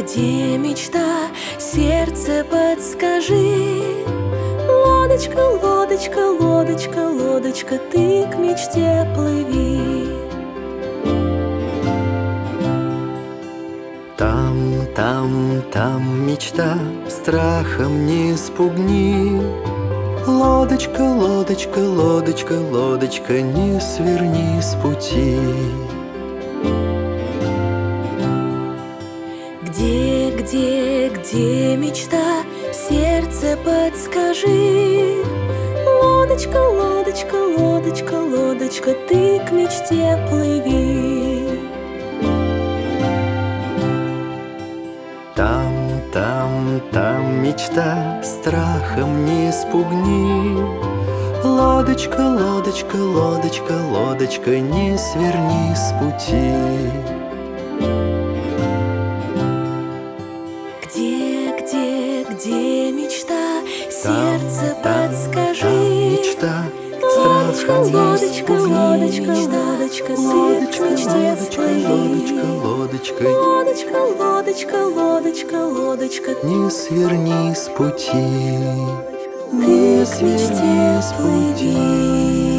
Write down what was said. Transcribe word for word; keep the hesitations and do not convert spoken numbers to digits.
где мечта, сердце подскажи. Лодочка, лодочка, лодочка, лодочка, ты к мечте плыви. Там, там, там мечта, страхом не спугни. Лодочка, лодочка, лодочка, лодочка, не сверни с пути. Где, где, где мечта, сердце подскажи. Лодочка, лодочка, лодочка, лодочка, ты к мечте плыви. Там, там, там мечта, страхом не спугни. Лодочка, лодочка, лодочка, лодочка, не сверни с пути. Где, где, где мечта, сердце там, подскажи. там мечта, Лодочка, страхом не лодочка, спугни. лодочка, лодочка, ты к мечте сплыви. лодочка, лодочка, Лодочка, лодочка, лодочка, лодочка, не сверни с пути. ты к мечте сплыви.